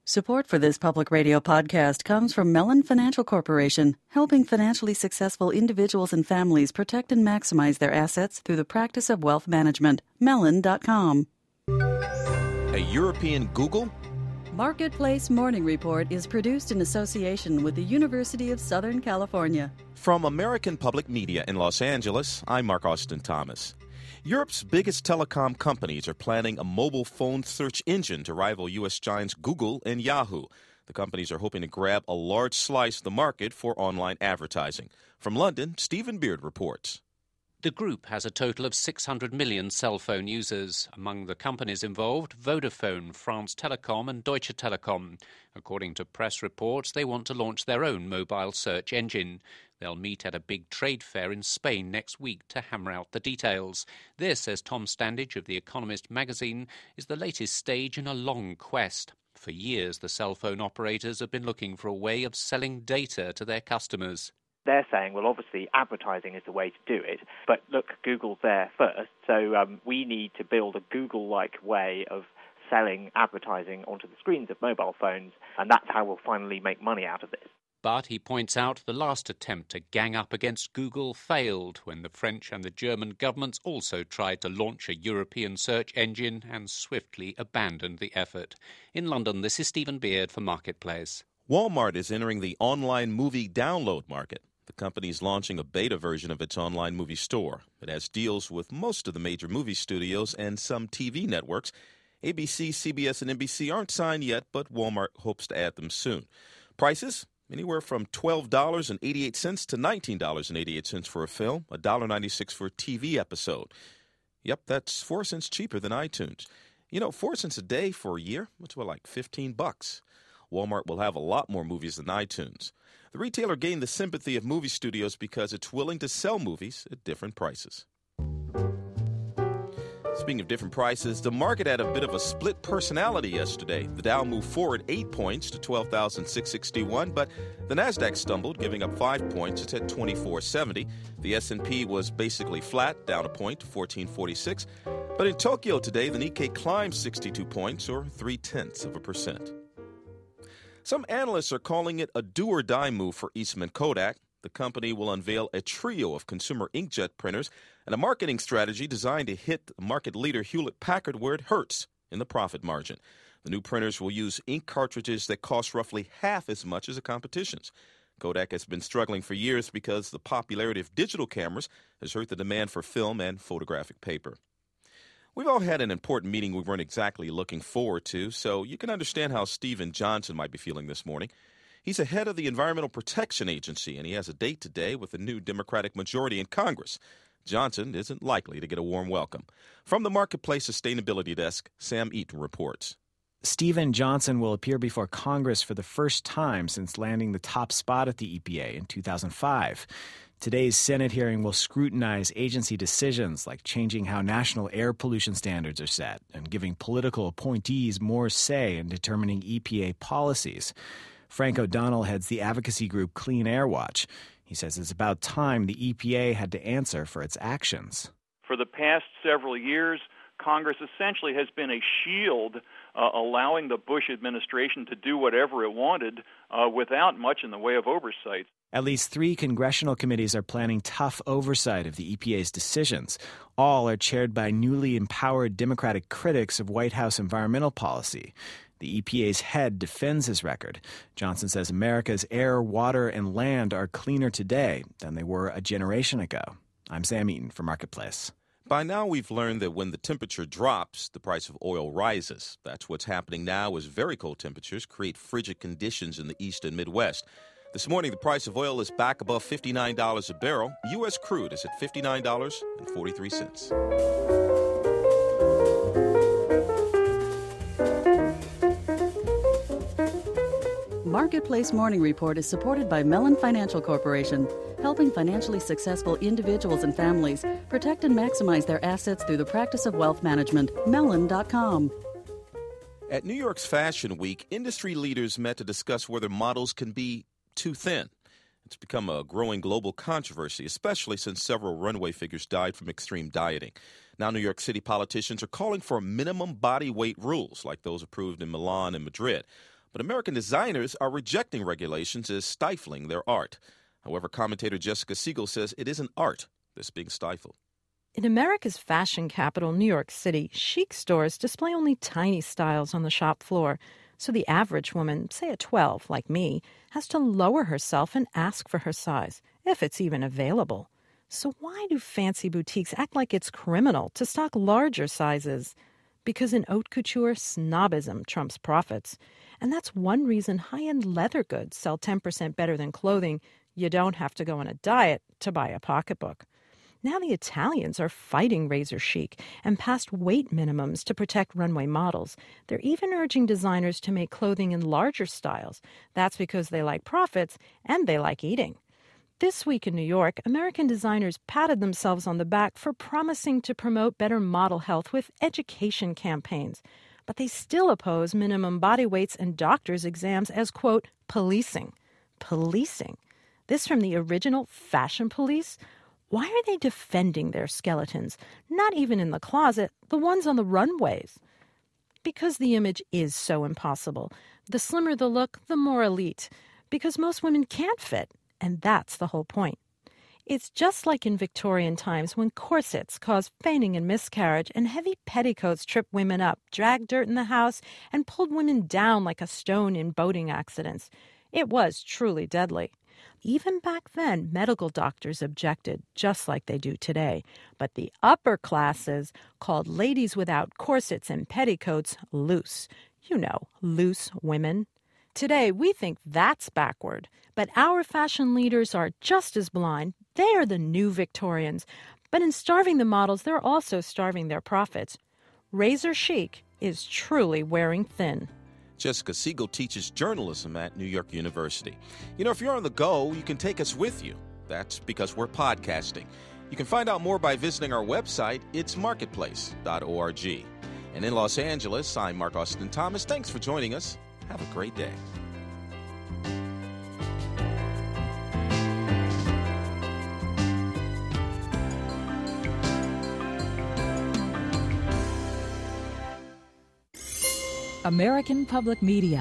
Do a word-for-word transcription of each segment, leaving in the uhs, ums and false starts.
Support for this public radio podcast comes from Mellon Financial Corporation, helping financially successful individuals and families protect and maximize their assets through the practice of wealth management. Mellon dot com. A European Google? Marketplace Morning Report is produced in association with the University of Southern California. From American Public Media in Los Angeles, I'm Mark Austin Thomas. Europe's biggest telecom companies are planning a mobile phone search engine to rival U S giants Google and Yahoo. The companies are hoping to grab a large slice of the market for online advertising. From London, Stephen Beard reports. The group has a total of six hundred million cell phone users. Among the companies involved, Vodafone, France Telecom and Deutsche Telekom. According to press reports, they want to launch their own mobile search engine. They'll meet at a big trade fair in Spain next week to hammer out the details. This, says Tom Standage of The Economist magazine, is the latest stage in a long quest. For years, the cell phone operators have been looking for a way of selling data to their customers. They're saying, well, obviously, advertising is the way to do it. But look, Google's there first, so um, we need to build a Google-like way of selling advertising onto the screens of mobile phones, and that's how we'll finally make money out of this. But, he points out, the last attempt to gang up against Google failed when the French and the German governments also tried to launch a European search engine and swiftly abandoned the effort. In London, this is Stephen Beard for Marketplace. Walmart is entering the online movie download market. The company is launching a beta version of its online movie store. It has deals with most of the major movie studios and some T V networks. A B C, C B S, and N B C aren't signed yet, but Walmart hopes to add them soon. Prices? Anywhere from twelve dollars and eighty-eight cents to nineteen dollars and eighty-eight cents for a film, one dollar and ninety-six cents for a T V episode. Yep, that's four cents cheaper than iTunes. You know, four cents a day for a year, that's what, like fifteen bucks. Walmart will have a lot more movies than iTunes. The retailer gained the sympathy of movie studios because it's willing to sell movies at different prices. Speaking of different prices, the market had a bit of a split personality yesterday. The Dow moved forward eight points to twelve thousand six hundred sixty-one, but the Nasdaq stumbled, giving up five points. It's at twenty-four seventy. The S and P was basically flat, down a point to fourteen forty-six. But in Tokyo today, the Nikkei climbed sixty-two points, or three-tenths of a percent. Some analysts are calling it a do-or-die move for Eastman Kodak. The company will unveil a trio of consumer inkjet printers and a marketing strategy designed to hit market leader Hewlett-Packard where it hurts, in the profit margin. The new printers will use ink cartridges that cost roughly half as much as the competition's. Kodak has been struggling for years because the popularity of digital cameras has hurt the demand for film and photographic paper. We've all had an important meeting we weren't exactly looking forward to, so you can understand how Stephen Johnson might be feeling this morning. He's the head of the Environmental Protection Agency, and he has a date today with the new Democratic majority in Congress. Johnson isn't likely to get a warm welcome. From the Marketplace Sustainability Desk, Sam Eaton reports. Stephen Johnson will appear before Congress for the first time since landing the top spot at the E P A in two thousand five. Today's Senate hearing will scrutinize agency decisions like changing how national air pollution standards are set and giving political appointees more say in determining E P A policies. Frank O'Donnell heads the advocacy group Clean Air Watch. He says it's about time the E P A had to answer for its actions. For the past several years, Congress essentially has been a shield uh, allowing the Bush administration to do whatever it wanted uh, without much in the way of oversight. At least three congressional committees are planning tough oversight of the E P A's decisions. All are chaired by newly empowered Democratic critics of White House environmental policy. The E P A's head defends his record. Johnson says America's air, water, and land are cleaner today than they were a generation ago. I'm Sam Eaton for Marketplace. By now, we've learned that when the temperature drops, the price of oil rises. That's what's happening now as very cold temperatures create frigid conditions in the east and Midwest. This morning, the price of oil is back above fifty-nine dollars a barrel. U S crude is at fifty-nine dollars and forty-three cents. Marketplace Morning Report is supported by Mellon Financial Corporation, helping financially successful individuals and families protect and maximize their assets through the practice of wealth management. Mellon dot com. At New York's Fashion Week, industry leaders met to discuss whether models can be too thin. It's become a growing global controversy, especially since several runway figures died from extreme dieting. Now New York City politicians are calling for minimum body weight rules like those approved in Milan and Madrid. But American designers are rejecting regulations as stifling their art. However, commentator Jessica Siegel says it isn't art that's being stifled. In America's fashion capital, New York City, chic stores display only tiny styles on the shop floor. So the average woman, say at twelve, like me, has to lower herself and ask for her size, if it's even available. So why do fancy boutiques act like it's criminal to stock larger sizes? Because in haute couture, snobism trumps profits. And that's one reason high-end leather goods sell ten percent better than clothing. You don't have to go on a diet to buy a pocketbook. Now the Italians are fighting razor chic and passed weight minimums to protect runway models. They're even urging designers to make clothing in larger styles. That's because they like profits and they like eating. This week in New York, American designers patted themselves on the back for promising to promote better model health with education campaigns. But they still oppose minimum body weights and doctors' exams as, quote, policing. Policing. This from the original Fashion Police? Why are they defending their skeletons? Not even in the closet, the ones on the runways. Because the image is so impossible. The slimmer the look, the more elite. Because most women can't fit. And that's the whole point. It's just like in Victorian times when corsets caused fainting and miscarriage and heavy petticoats tripped women up, dragged dirt in the house, and pulled women down like a stone in boating accidents. It was truly deadly. Even back then, medical doctors objected, just like they do today. But the upper classes called ladies without corsets and petticoats loose. You know, loose women. Today, we think that's backward. But our fashion leaders are just as blind. They are the new Victorians. But in starving the models, they're also starving their profits. Razor chic is truly wearing thin. Jessica Siegel teaches journalism at New York University. You know, if you're on the go, you can take us with you. That's because we're podcasting. You can find out more by visiting our website. It's marketplace dot org. And in Los Angeles, I'm Mark Austin Thomas. Thanks for joining us. Have a great day. American Public Media.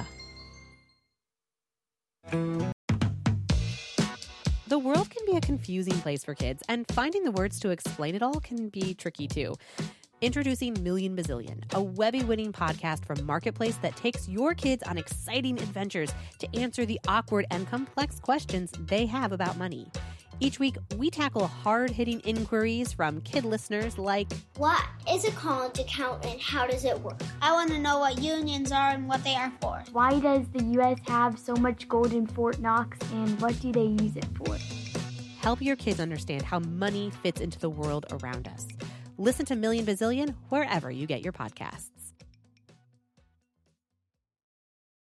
The world can be a confusing place for kids, and finding the words to explain it all can be tricky too. Introducing Million Bazillion, a Webby-winning podcast from Marketplace that takes your kids on exciting adventures to answer the awkward and complex questions they have about money. Each week, we tackle hard-hitting inquiries from kid listeners like, what is a college account and how does it work? I want to know what unions are and what they are for. Why does the U S have so much gold in Fort Knox and what do they use it for? Help your kids understand how money fits into the world around us. Listen to Million Bazillion wherever you get your podcasts.